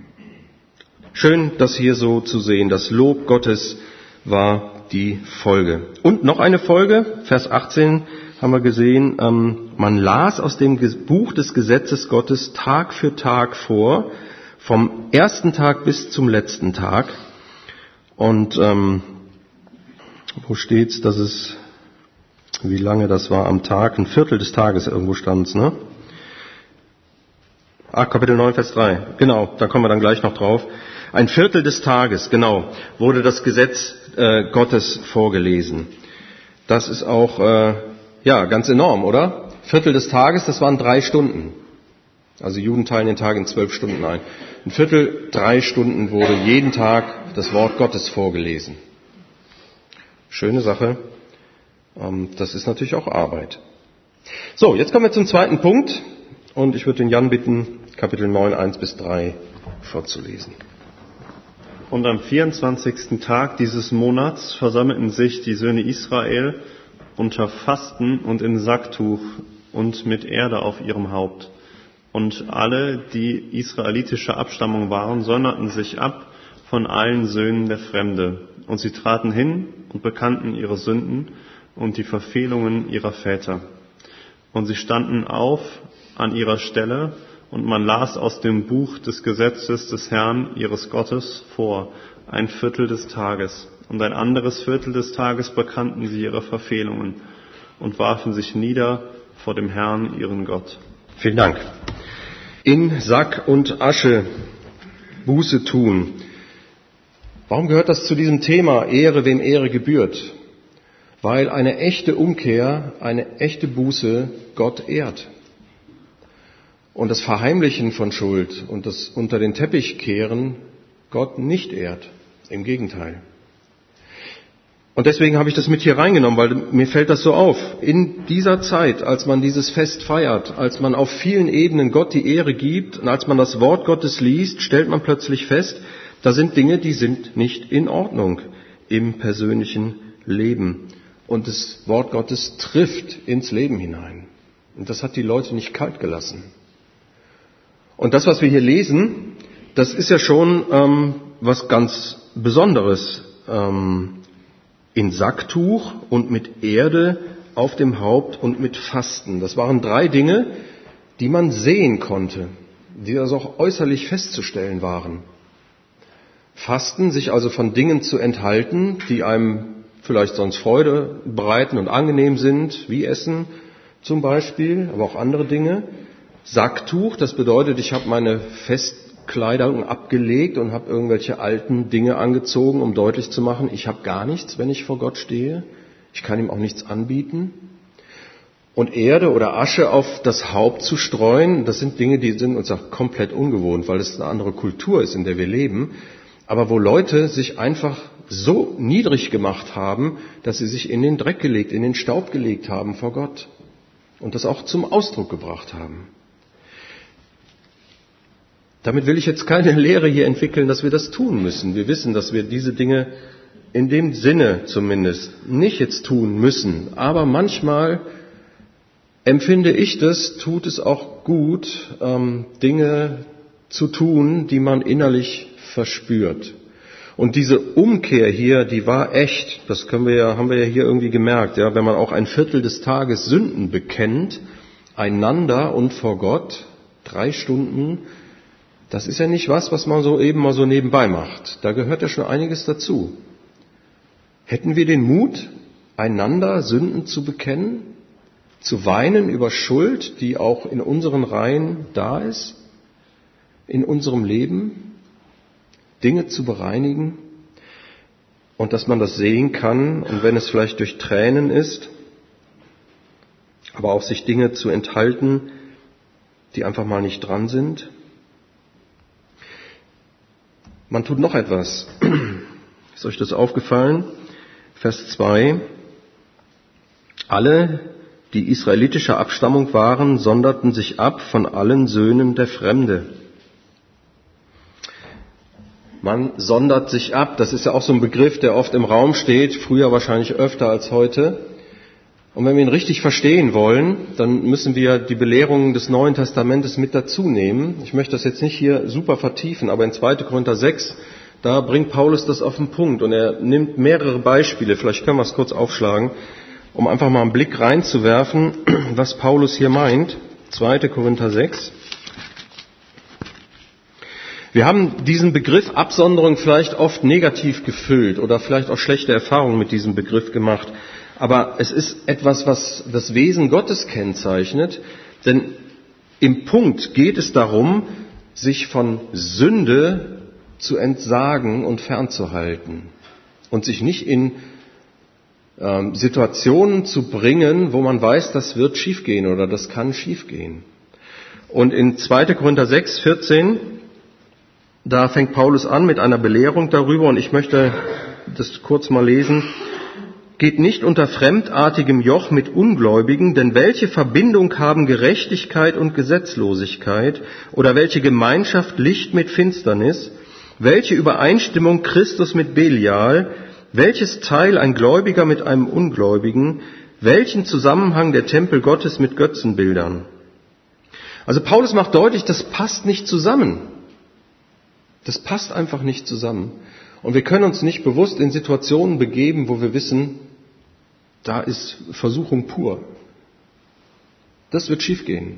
Schön, das hier so zu sehen. Das Lob Gottes war die Folge. Und noch eine Folge, Vers achtzehn haben wir gesehen, ähm, man las aus dem Buch des Gesetzes Gottes Tag für Tag vor, vom ersten Tag bis zum letzten Tag. Und ähm, wo steht's, dass es, wie lange das war am Tag, ein Viertel des Tages irgendwo stand's, ne? Ah, Kapitel neun, Vers drei. Genau, da kommen wir dann gleich noch drauf. Ein Viertel des Tages, genau, wurde das Gesetz äh, Gottes vorgelesen. Das ist auch, äh, ja, ganz enorm, oder? Viertel des Tages, das waren drei Stunden. Also Juden teilen den Tag in zwölf Stunden ein. Ein Viertel, drei Stunden wurde jeden Tag das Wort Gottes vorgelesen. Schöne Sache. Ähm, das ist natürlich auch Arbeit. So, jetzt kommen wir zum zweiten Punkt. Und ich würde den Jan bitten, Kapitel neun, eins bis drei vorzulesen. Und am vierundzwanzigsten Tag dieses Monats versammelten sich die Söhne Israel unter Fasten und in Sacktuch und mit Erde auf ihrem Haupt. Und alle, die israelitischer Abstammung waren, sonderten sich ab von allen Söhnen der Fremde. Und sie traten hin und bekannten ihre Sünden und die Verfehlungen ihrer Väter. Und sie standen auf an ihrer Stelle, und man las aus dem Buch des Gesetzes des Herrn, ihres Gottes, vor, ein Viertel des Tages. Und ein anderes Viertel des Tages bekannten sie ihre Verfehlungen und warfen sich nieder vor dem Herrn, ihren Gott. Vielen Dank. In Sack und Asche Buße tun. Warum gehört das zu diesem Thema Ehre, wem Ehre gebührt? Weil eine echte Umkehr, eine echte Buße Gott ehrt. Und das Verheimlichen von Schuld und das unter den Teppich kehren Gott nicht ehrt. Im Gegenteil. Und deswegen habe ich das mit hier reingenommen, weil mir fällt das so auf. In dieser Zeit, als man dieses Fest feiert, als man auf vielen Ebenen Gott die Ehre gibt und als man das Wort Gottes liest, stellt man plötzlich fest, da sind Dinge, die sind nicht in Ordnung im persönlichen Leben. Und das Wort Gottes trifft ins Leben hinein. Und das hat die Leute nicht kalt gelassen. Und das, was wir hier lesen, das ist ja schon ähm, was ganz Besonderes. Ähm, in Sacktuch und mit Erde auf dem Haupt und mit Fasten. Das waren drei Dinge, die man sehen konnte, die also auch äußerlich festzustellen waren. Fasten, sich also von Dingen zu enthalten, die einem vielleicht sonst Freude bereiten und angenehm sind, wie Essen zum Beispiel, aber auch andere Dinge. Sacktuch, das bedeutet, ich habe meine Festkleidung abgelegt und habe irgendwelche alten Dinge angezogen, um deutlich zu machen, ich habe gar nichts, wenn ich vor Gott stehe. Ich kann ihm auch nichts anbieten. Und Erde oder Asche auf das Haupt zu streuen, das sind Dinge, die sind uns auch komplett ungewohnt, weil es eine andere Kultur ist, in der wir leben. Aber wo Leute sich einfach so niedrig gemacht haben, dass sie sich in den Dreck gelegt, in den Staub gelegt haben vor Gott und das auch zum Ausdruck gebracht haben. Damit will ich jetzt keine Lehre hier entwickeln, dass wir das tun müssen. Wir wissen, dass wir diese Dinge in dem Sinne zumindest nicht jetzt tun müssen. Aber manchmal empfinde ich das, tut es auch gut, ähm, Dinge zu tun, die man innerlich verspürt. Und diese Umkehr hier, die war echt. Das können wir ja, haben wir ja hier irgendwie gemerkt. Ja, wenn man auch ein Viertel des Tages Sünden bekennt, einander und vor Gott, drei Stunden, das ist ja nicht was, was man so eben mal so nebenbei macht. Da gehört ja schon einiges dazu. Hätten wir den Mut, einander Sünden zu bekennen, zu weinen über Schuld, die auch in unseren Reihen da ist, in unserem Leben, Dinge zu bereinigen und dass man das sehen kann und wenn es vielleicht durch Tränen ist, aber auch sich Dinge zu enthalten, die einfach mal nicht dran sind. Man tut noch etwas. Ist euch das aufgefallen? Vers zwei. Alle, die israelitischer Abstammung waren, sonderten sich ab von allen Söhnen der Fremde. Man sondert sich ab. Das ist ja auch so ein Begriff, der oft im Raum steht, früher wahrscheinlich öfter als heute. Und wenn wir ihn richtig verstehen wollen, dann müssen wir die Belehrungen des Neuen Testamentes mit dazu nehmen. Ich möchte das jetzt nicht hier super vertiefen, aber in zweiter Korinther sechs, da bringt Paulus das auf den Punkt und er nimmt mehrere Beispiele. Vielleicht können wir es kurz aufschlagen, um einfach mal einen Blick reinzuwerfen, was Paulus hier meint. zweiter Korinther sechs. Wir haben diesen Begriff Absonderung vielleicht oft negativ gefüllt oder vielleicht auch schlechte Erfahrungen mit diesem Begriff gemacht. Aber es ist etwas, was das Wesen Gottes kennzeichnet. Denn im Punkt geht es darum, sich von Sünde zu entsagen und fernzuhalten. Und sich nicht in ähm, Situationen zu bringen, wo man weiß, das wird schiefgehen oder das kann schiefgehen. Und in zweiter Korinther sechs, vierzehn, da fängt Paulus an mit einer Belehrung darüber und ich möchte das kurz mal lesen. Geht nicht unter fremdartigem Joch mit Ungläubigen, denn welche Verbindung haben Gerechtigkeit und Gesetzlosigkeit oder welche Gemeinschaft Licht mit Finsternis, welche Übereinstimmung Christus mit Belial, welches Teil ein Gläubiger mit einem Ungläubigen, welchen Zusammenhang der Tempel Gottes mit Götzenbildern. Also Paulus macht deutlich, das passt nicht zusammen. Das passt einfach nicht zusammen. Und wir können uns nicht bewusst in Situationen begeben, wo wir wissen, da ist Versuchung pur. Das wird schiefgehen.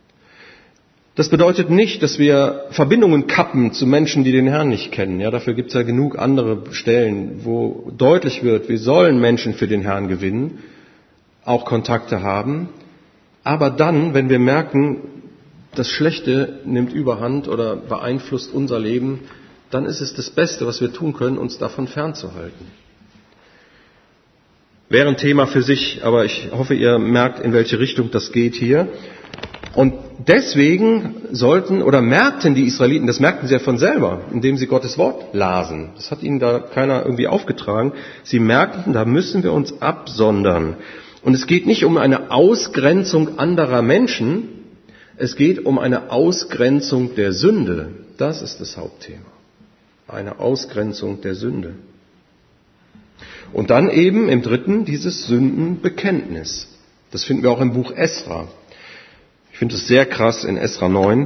Das bedeutet nicht, dass wir Verbindungen kappen zu Menschen, die den Herrn nicht kennen. Ja, dafür gibt es ja genug andere Stellen, wo deutlich wird, wir sollen Menschen für den Herrn gewinnen, auch Kontakte haben. Aber dann, wenn wir merken, das Schlechte nimmt Überhand oder beeinflusst unser Leben, dann ist es das Beste, was wir tun können, uns davon fernzuhalten. Wäre ein Thema für sich, aber ich hoffe, ihr merkt, in welche Richtung das geht hier. Und deswegen sollten oder merkten die Israeliten, das merkten sie ja von selber, indem sie Gottes Wort lasen. Das hat ihnen da keiner irgendwie aufgetragen. Sie merkten, da müssen wir uns absondern. Und es geht nicht um eine Ausgrenzung anderer Menschen, es geht um eine Ausgrenzung der Sünde. Das ist das Hauptthema. Eine Ausgrenzung der Sünde. Und dann eben im dritten dieses Sündenbekenntnis. Das finden wir auch im Buch Esra. Ich finde es sehr krass in Esra neun,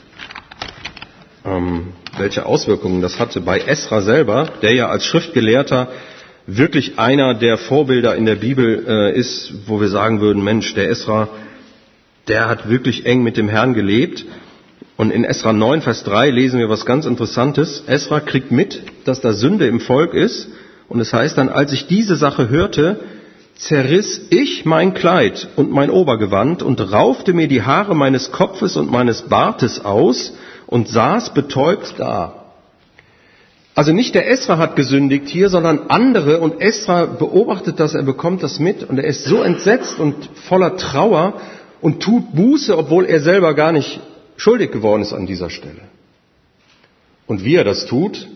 ähm, welche Auswirkungen das hatte. Bei Esra selber, der ja als Schriftgelehrter wirklich einer der Vorbilder in der Bibel äh, ist, wo wir sagen würden, Mensch, der Esra, der hat wirklich eng mit dem Herrn gelebt. Und in Esra neun, Vers drei lesen wir was ganz Interessantes. Esra kriegt mit, dass da Sünde im Volk ist. Und es heißt dann, als ich diese Sache hörte, zerriss ich mein Kleid und mein Obergewand und raufte mir die Haare meines Kopfes und meines Bartes aus und saß betäubt da. Also nicht der Esra hat gesündigt hier, sondern andere, und Esra beobachtet das, er bekommt das mit und er ist so entsetzt und voller Trauer und tut Buße, obwohl er selber gar nicht schuldig geworden ist an dieser Stelle. Und wie er das tut,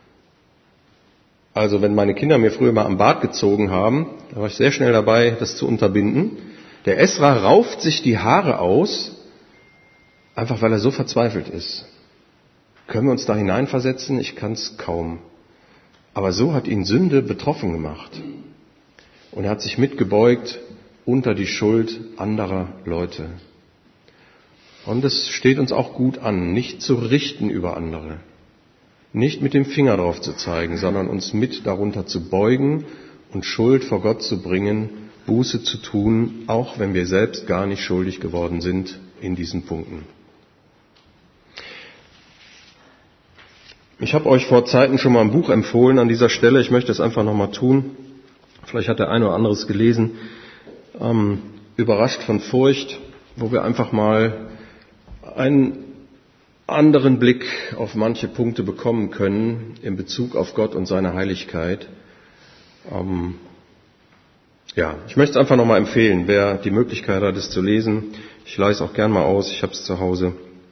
also wenn meine Kinder mir früher mal am Bart gezogen haben, da war ich sehr schnell dabei, das zu unterbinden. Der Esra rauft sich die Haare aus, einfach weil er so verzweifelt ist. Können wir uns da hineinversetzen? Ich kann es kaum. Aber so hat ihn Sünde betroffen gemacht. Und er hat sich mitgebeugt unter die Schuld anderer Leute. Und es steht uns auch gut an, nicht zu richten über andere. Nicht mit dem Finger drauf zu zeigen, sondern uns mit darunter zu beugen und Schuld vor Gott zu bringen, Buße zu tun, auch wenn wir selbst gar nicht schuldig geworden sind in diesen Punkten. Ich habe euch vor Zeiten schon mal ein Buch empfohlen an dieser Stelle. Ich möchte es einfach nochmal tun. Vielleicht hat der eine oder andere es gelesen. Ähm, Überrascht von Furcht, wo wir einfach mal einen anderen Blick auf manche Punkte bekommen können in Bezug auf Gott und seine Heiligkeit. Ähm, ja, ich möchte es einfach nochmal empfehlen, wer die Möglichkeit hat, es zu lesen. Ich leihe es auch gern mal aus, ich habe es zu Hause.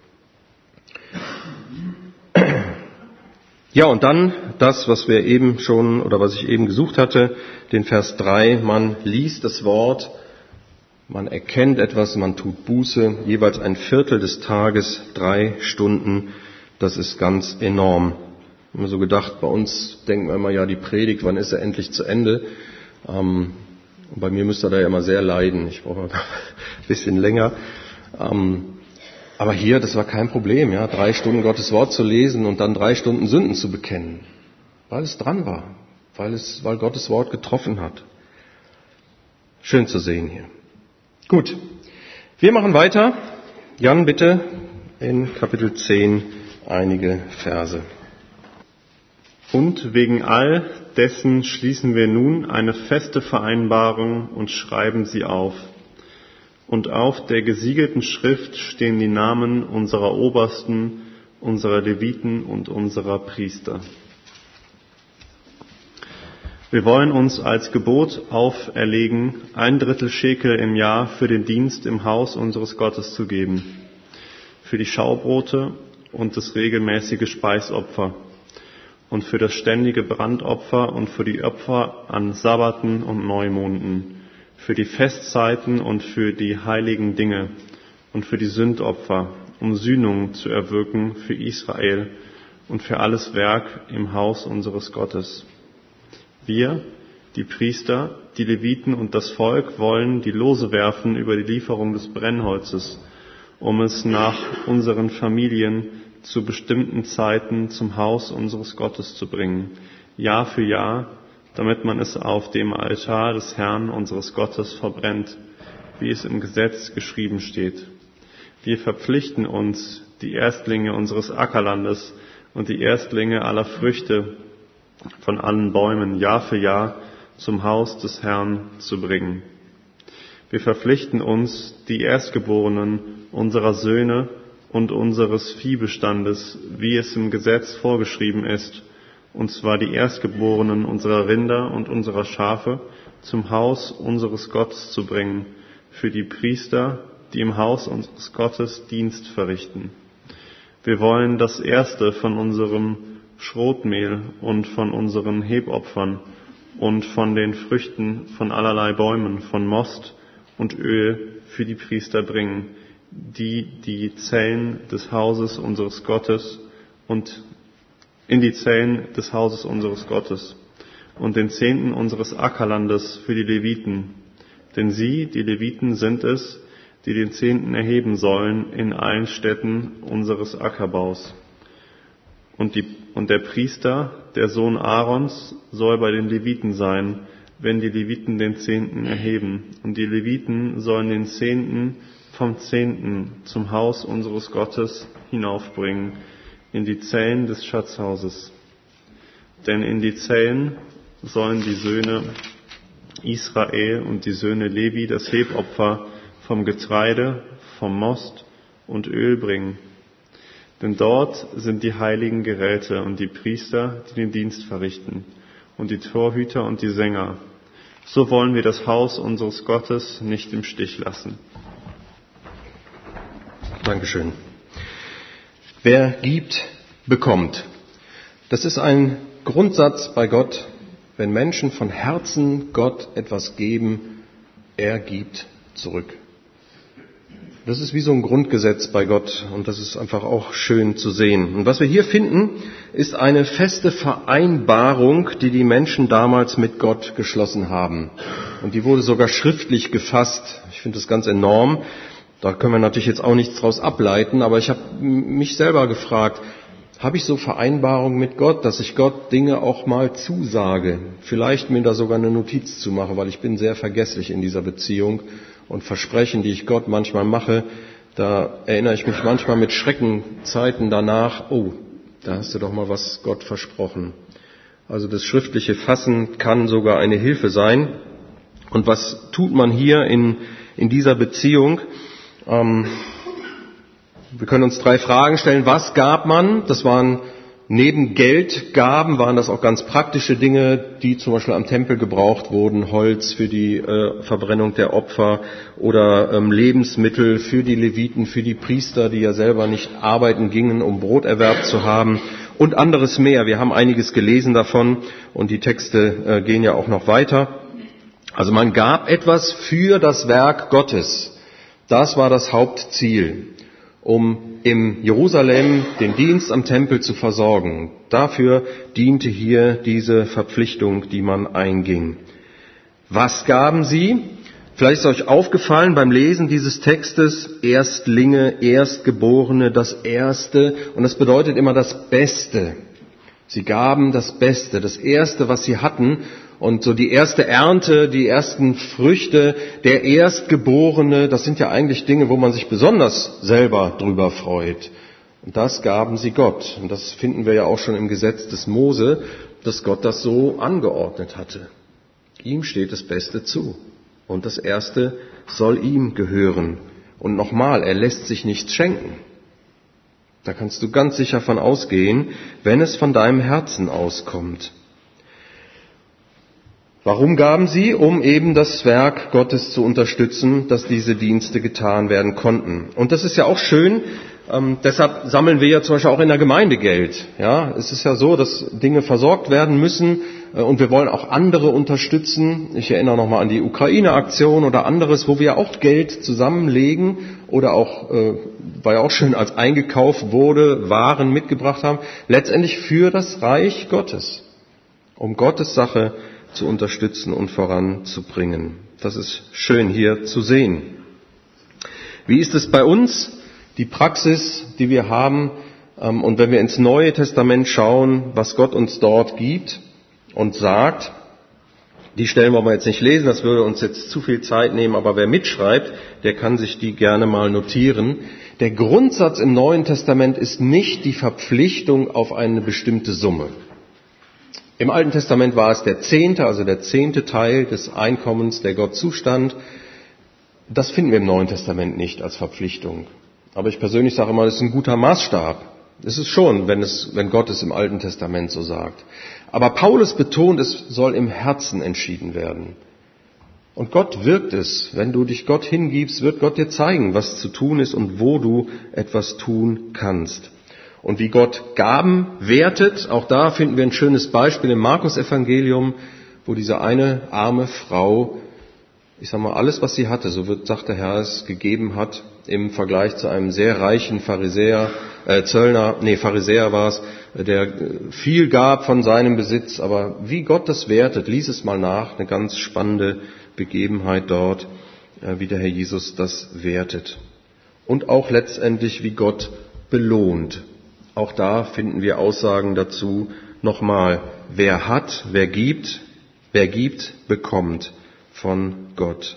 Ja, und dann das, was wir eben schon, oder was ich eben gesucht hatte, den Vers drei, man liest das Wort, man erkennt etwas, man tut Buße, jeweils ein Viertel des Tages, drei Stunden, das ist ganz enorm. Ich habe mir so gedacht, bei uns denken wir immer, ja, die Predigt, wann ist er endlich zu Ende? Ähm, und bei mir müsste er da ja immer sehr leiden, ich brauche ein bisschen länger. Ähm, Aber hier, das war kein Problem, ja, drei Stunden Gottes Wort zu lesen und dann drei Stunden Sünden zu bekennen, weil es dran war, weil es, weil Gottes Wort getroffen hat. Schön zu sehen hier. Gut, wir machen weiter. Jan, bitte in Kapitel zehn einige Verse. Und wegen all dessen schließen wir nun eine feste Vereinbarung und schreiben sie auf. Und auf der gesiegelten Schrift stehen die Namen unserer Obersten, unserer Leviten und unserer Priester. Wir wollen uns als Gebot auferlegen, ein Drittel Schekel im Jahr für den Dienst im Haus unseres Gottes zu geben, für die Schaubrote und das regelmäßige Speisopfer und für das ständige Brandopfer und für die Opfer an Sabbaten und Neumonden, für die Festzeiten und für die heiligen Dinge und für die Sündopfer, um Sühnung zu erwirken für Israel und für alles Werk im Haus unseres Gottes. Wir, die Priester, die Leviten und das Volk wollen die Lose werfen über die Lieferung des Brennholzes, um es nach unseren Familien zu bestimmten Zeiten zum Haus unseres Gottes zu bringen, Jahr für Jahr, damit man es auf dem Altar des Herrn unseres Gottes verbrennt, wie es im Gesetz geschrieben steht. Wir verpflichten uns, die Erstlinge unseres Ackerlandes und die Erstlinge aller Früchte von allen Bäumen Jahr für Jahr zum Haus des Herrn zu bringen. Wir verpflichten uns, die Erstgeborenen unserer Söhne und unseres Viehbestandes, wie es im Gesetz vorgeschrieben ist, und zwar die Erstgeborenen unserer Rinder und unserer Schafe, zum Haus unseres Gottes zu bringen, für die Priester, die im Haus unseres Gottes Dienst verrichten. Wir wollen das Erste von unserem Schrotmehl und von unseren Hebopfern und von den Früchten von allerlei Bäumen, von Most und Öl für die Priester bringen, die die Zellen des Hauses unseres Gottes und in die Zellen des Hauses unseres Gottes und den Zehnten unseres Ackerlandes für die Leviten. Denn sie, die Leviten, sind es, die den Zehnten erheben sollen in allen Städten unseres Ackerbaus. Und, die, und der Priester, der Sohn Aarons, soll bei den Leviten sein, wenn die Leviten den Zehnten erheben. Und die Leviten sollen den Zehnten vom Zehnten zum Haus unseres Gottes hinaufbringen, in die Zellen des Schatzhauses. Denn in die Zellen sollen die Söhne Israel und die Söhne Levi das Hebopfer vom Getreide, vom Most und Öl bringen. Denn dort sind die heiligen Geräte und die Priester, die den Dienst verrichten, und die Torhüter und die Sänger. So wollen wir das Haus unseres Gottes nicht im Stich lassen. Dankeschön. Wer gibt, bekommt. Das ist ein Grundsatz bei Gott. Wenn Menschen von Herzen Gott etwas geben, er gibt zurück. Das ist wie so ein Grundgesetz bei Gott und das ist einfach auch schön zu sehen. Und was wir hier finden, ist eine feste Vereinbarung, die die Menschen damals mit Gott geschlossen haben. Und die wurde sogar schriftlich gefasst. Ich finde das ganz enorm. Da können wir natürlich jetzt auch nichts draus ableiten, aber ich habe mich selber gefragt, habe ich so Vereinbarungen mit Gott, dass ich Gott Dinge auch mal zusage? Vielleicht mir da sogar eine Notiz zu mache, weil ich bin sehr vergesslich in dieser Beziehung. Und Versprechen, die ich Gott manchmal mache, da erinnere ich mich manchmal mit Schreckenzeiten danach, oh, da hast du doch mal was Gott versprochen. Also das schriftliche Fassen kann sogar eine Hilfe sein. Und was tut man hier in, in dieser Beziehung? Ähm, wir können uns drei Fragen stellen. Was gab man? Das waren neben Geldgaben, waren das auch ganz praktische Dinge, die zum Beispiel am Tempel gebraucht wurden. Holz für die äh, Verbrennung der Opfer oder ähm, Lebensmittel für die Leviten, für die Priester, die ja selber nicht arbeiten gingen, um Broterwerb zu haben und anderes mehr. Wir haben einiges gelesen davon und die Texte äh, gehen ja auch noch weiter. Also man gab etwas für das Werk Gottes. Das war das Hauptziel, um im Jerusalem den Dienst am Tempel zu versorgen. Dafür diente hier diese Verpflichtung, die man einging. Was gaben sie? Vielleicht ist euch aufgefallen beim Lesen dieses Textes, Erstlinge, Erstgeborene, das Erste. Und das bedeutet immer das Beste. Sie gaben das Beste, das Erste, was sie hatten. Und so die erste Ernte, die ersten Früchte, der Erstgeborene, das sind ja eigentlich Dinge, wo man sich besonders selber drüber freut. Und das gaben sie Gott. Und das finden wir ja auch schon im Gesetz des Mose, dass Gott das so angeordnet hatte. Ihm steht das Beste zu. Und das Erste soll ihm gehören. Und nochmal, er lässt sich nichts schenken. Da kannst du ganz sicher von ausgehen, wenn es von deinem Herzen auskommt. Warum gaben sie? Um eben das Werk Gottes zu unterstützen, dass diese Dienste getan werden konnten. Und das ist ja auch schön, ähm, deshalb sammeln wir ja zum Beispiel auch in der Gemeinde Geld. Ja, es ist ja so, dass Dinge versorgt werden müssen äh, und wir wollen auch andere unterstützen. Ich erinnere nochmal an die Ukraine-Aktion oder anderes, wo wir auch Geld zusammenlegen oder auch, äh, war ja auch schön, als eingekauft wurde, Waren mitgebracht haben, letztendlich für das Reich Gottes, um Gottes Sache zu unterstützen und voranzubringen. Das ist schön hier zu sehen. Wie ist es bei uns? Die Praxis, die wir haben, und wenn wir ins Neue Testament schauen, was Gott uns dort gibt und sagt, die Stellen wollen wir jetzt nicht lesen, das würde uns jetzt zu viel Zeit nehmen, aber wer mitschreibt, der kann sich die gerne mal notieren. Der Grundsatz im Neuen Testament ist nicht die Verpflichtung auf eine bestimmte Summe. Im Alten Testament war es der Zehnte, also der zehnte Teil des Einkommens, der Gott zustand. Das finden wir im Neuen Testament nicht als Verpflichtung. Aber ich persönlich sage immer, das ist ein guter Maßstab. Das ist schon, wenn es, wenn Gott es im Alten Testament so sagt. Aber Paulus betont, es soll im Herzen entschieden werden. Und Gott wirkt es. Wenn du dich Gott hingibst, wird Gott dir zeigen, was zu tun ist und wo du etwas tun kannst. Und wie Gott Gaben wertet, auch da finden wir ein schönes Beispiel im Markus-Evangelium, wo diese eine arme Frau, ich sag mal, alles, was sie hatte, so wird, sagt der Herr, es gegeben hat, im Vergleich zu einem sehr reichen Pharisäer, äh, Zöllner, nee, Pharisäer war es, der viel gab von seinem Besitz. Aber wie Gott das wertet, lies es mal nach, eine ganz spannende Begebenheit dort, äh, wie der Herr Jesus das wertet. Und auch letztendlich, wie Gott belohnt. Auch da finden wir Aussagen dazu. Nochmal, wer hat, wer gibt, wer gibt, bekommt von Gott.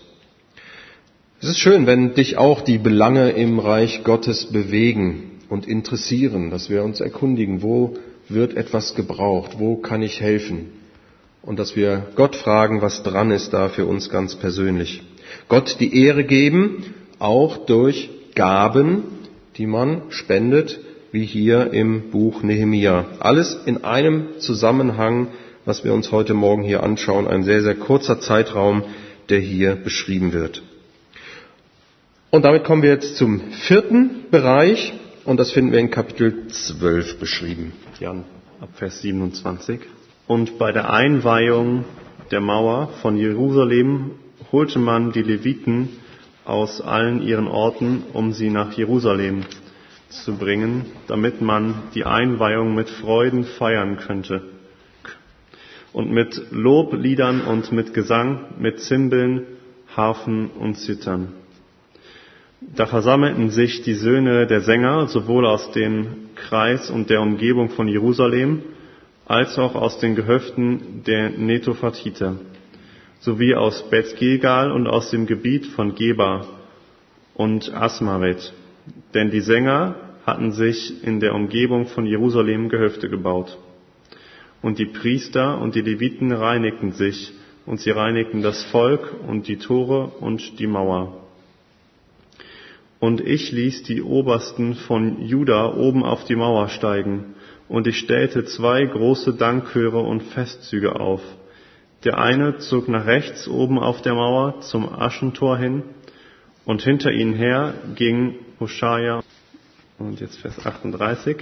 Es ist schön, wenn dich auch die Belange im Reich Gottes bewegen und interessieren, dass wir uns erkundigen, wo wird etwas gebraucht, wo kann ich helfen. und dass wir Gott fragen, was dran ist da für uns ganz persönlich. Gott die Ehre geben, auch durch Gaben, die man spendet, wie hier im Buch Nehemia. Alles in einem Zusammenhang, was wir uns heute Morgen hier anschauen, ein sehr, sehr kurzer Zeitraum, der hier beschrieben wird. Und damit kommen wir jetzt zum vierten Bereich, und das finden wir in Kapitel zwölf beschrieben. Jan, ab Vers siebenundzwanzig. Und bei der Einweihung der Mauer von Jerusalem holte man die Leviten aus allen ihren Orten, um sie nach Jerusalem zu bringen, damit man die Einweihung mit Freuden feiern könnte. Und mit Lobliedern und mit Gesang, mit Zimbeln, Harfen und Zithern. Da versammelten sich die Söhne der Sänger sowohl aus dem Kreis und der Umgebung von Jerusalem, als auch aus den Gehöften der Netophathiter, sowie aus Bet Gilgal und aus dem Gebiet von Geba und Asmaret. Denn die Sänger hatten sich in der Umgebung von Jerusalem Gehöfte gebaut. Und die Priester und die Leviten reinigten sich, und sie reinigten das Volk und die Tore und die Mauer. Und ich ließ die Obersten von Juda oben auf die Mauer steigen, und ich stellte zwei große Dankchöre und Festzüge auf. Der eine zog nach rechts oben auf der Mauer zum Aschentor hin, und hinter ihnen her ging Hoshaja, und jetzt Vers achtunddreißig.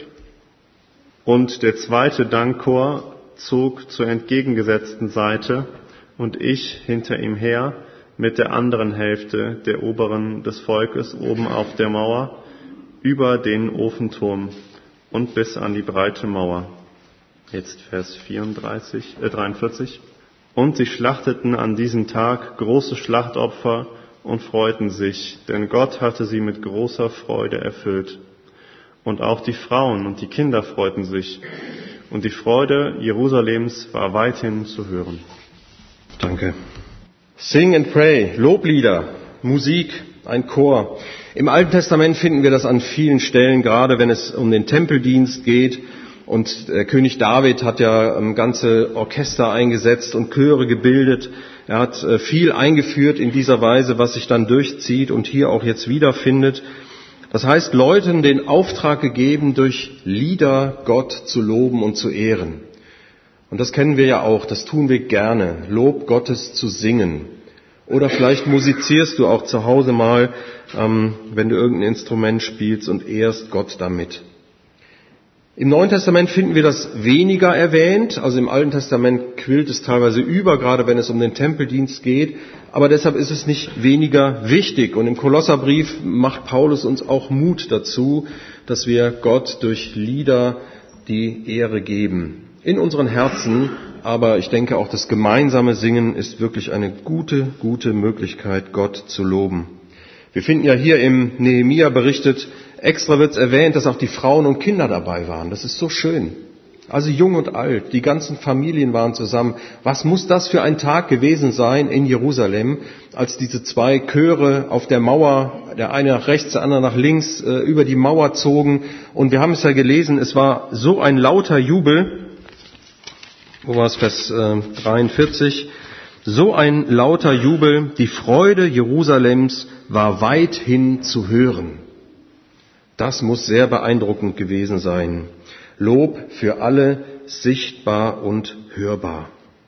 Und der zweite Dankchor zog zur entgegengesetzten Seite, und ich hinter ihm her mit der anderen Hälfte der Oberen des Volkes oben auf der Mauer über den Ofenturm und bis an die breite Mauer. Jetzt Vers vierunddreißig, äh, dreiundvierzig. Und sie schlachteten an diesem Tag große Schlachtopfer und freuten sich, denn Gott hatte sie mit großer Freude erfüllt. Und auch die Frauen und die Kinder freuten sich. Und die Freude Jerusalems war weithin zu hören. Danke. Sing and pray, Loblieder, Musik, ein Chor. Im Alten Testament finden wir das an vielen Stellen, gerade wenn es um den Tempeldienst geht. Und äh, König David hat ja ähm, ganze Orchester eingesetzt und Chöre gebildet. Er hat äh, viel eingeführt in dieser Weise, was sich dann durchzieht und hier auch jetzt wiederfindet. Das heißt, Leuten den Auftrag gegeben, durch Lieder Gott zu loben und zu ehren. Und das kennen wir ja auch, das tun wir gerne, Lob Gottes zu singen. Oder vielleicht musizierst du auch zu Hause mal, ähm, wenn du irgendein Instrument spielst und ehrst Gott damit. Im Neuen Testament finden wir das weniger erwähnt, also im Alten Testament quillt es teilweise über, gerade wenn es um den Tempeldienst geht, aber deshalb ist es nicht weniger wichtig. Und im Kolosserbrief macht Paulus uns auch Mut dazu, dass wir Gott durch Lieder die Ehre geben. In unseren Herzen, aber ich denke auch das gemeinsame Singen ist wirklich eine gute, gute Möglichkeit, Gott zu loben. Wir finden ja hier im Nehemia berichtet, extra wird es erwähnt, dass auch die Frauen und Kinder dabei waren. Das ist so schön. Also jung und alt, die ganzen Familien waren zusammen. Was muss das für ein Tag gewesen sein in Jerusalem, als diese zwei Chöre auf der Mauer, der eine nach rechts, der andere nach links, äh, über die Mauer zogen. Und wir haben es ja gelesen, es war so ein lauter Jubel. Wo war es, Vers äh, dreiundvierzig? So ein lauter Jubel, die Freude Jerusalems war weithin zu hören. Das muss sehr beeindruckend gewesen sein. Lob für alle, sichtbar und hörbar.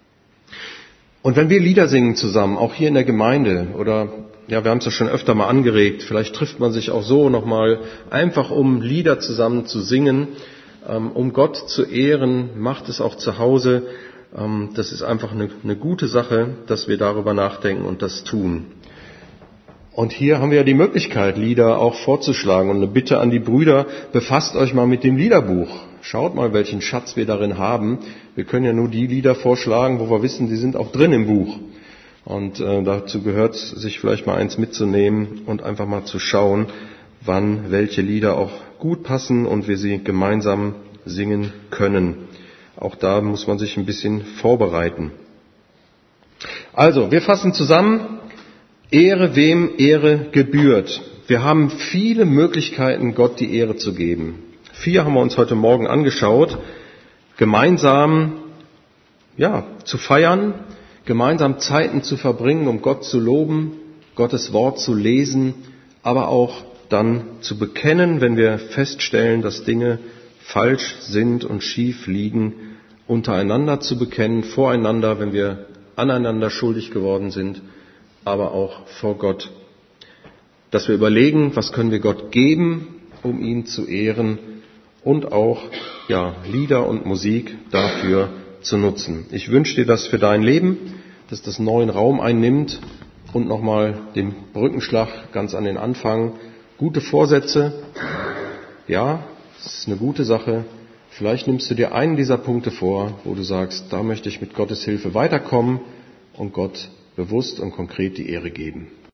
Und wenn wir Lieder singen zusammen, auch hier in der Gemeinde, oder ja, wir haben es ja schon öfter mal angeregt, vielleicht trifft man sich auch so nochmal, einfach um Lieder zusammen zu singen, um Gott zu ehren, macht es auch zu Hause. Das ist einfach eine, eine gute Sache, dass wir darüber nachdenken und das tun. Und hier haben wir ja die Möglichkeit, Lieder auch vorzuschlagen. Und eine Bitte an die Brüder, befasst euch mal mit dem Liederbuch. Schaut mal, welchen Schatz wir darin haben. Wir können ja nur die Lieder vorschlagen, wo wir wissen, die sind auch drin im Buch. Und äh, dazu gehört es, sich vielleicht mal eins mitzunehmen und einfach mal zu schauen, wann welche Lieder auch gut passen und wir sie gemeinsam singen können. Auch da muss man sich ein bisschen vorbereiten. Also, wir fassen zusammen, Ehre wem Ehre gebührt. Wir haben viele Möglichkeiten, Gott die Ehre zu geben. Vier haben wir uns heute Morgen angeschaut. Gemeinsam ja, zu feiern, gemeinsam Zeiten zu verbringen, um Gott zu loben, Gottes Wort zu lesen, aber auch dann zu bekennen, wenn wir feststellen, dass Dinge falsch sind und schief liegen, untereinander zu bekennen, voreinander, wenn wir aneinander schuldig geworden sind, aber auch vor Gott. Dass wir überlegen, was können wir Gott geben, um ihn zu ehren und auch ja, Lieder und Musik dafür zu nutzen. Ich wünsche dir das für dein Leben, dass das neuen Raum einnimmt und nochmal den Brückenschlag ganz an den Anfang. Gute Vorsätze, ja, das ist eine gute Sache. Vielleicht nimmst du dir einen dieser Punkte vor, wo du sagst, da möchte ich mit Gottes Hilfe weiterkommen und Gott bewusst und konkret die Ehre geben.